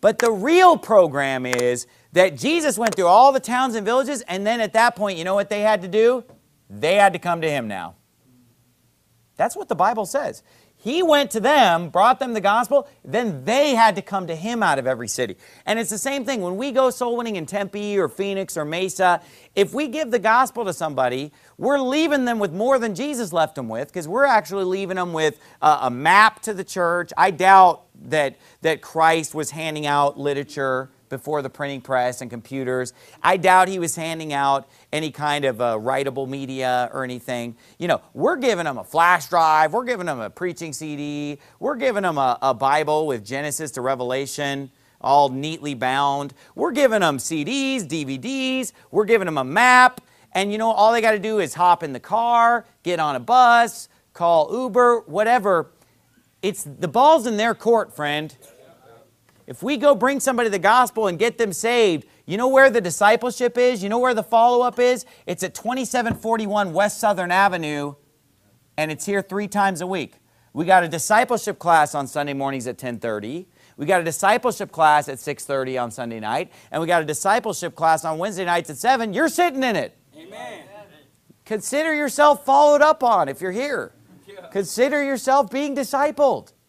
But the real program is that Jesus went through all the towns and villages, and then at that point, you know what they had to do? They had to come to him now. That's what the Bible says. He went to them, brought them the gospel, then they had to come to him out of every city. And it's the same thing. When we go soul winning in Tempe or Phoenix or Mesa, if we give the gospel to somebody, we're leaving them with more than Jesus left them with, because we're actually leaving them with a map to the church. I doubt that Christ was handing out literature before the printing press and computers. I doubt he was handing out any kind of writable media or anything. You know, we're giving them a flash drive. We're giving them a preaching CD. We're giving them a Bible with Genesis to Revelation, all neatly bound. We're giving them CDs, DVDs. We're giving them a map. And you know, all they got to do is hop in the car, get on a bus, call Uber, whatever. It's the ball's in their court, friend. If we go bring somebody the gospel and get them saved, you know where the discipleship is? You know where the follow-up is? It's at 2741 West Southern Avenue, and it's here 3 times a week. We got a discipleship class on Sunday mornings at 10:30. We got a discipleship class at 6:30 on Sunday night, and we got a discipleship class on Wednesday nights at 7. You're sitting in it. Amen. Consider yourself followed up on if you're here. Consider yourself being discipled.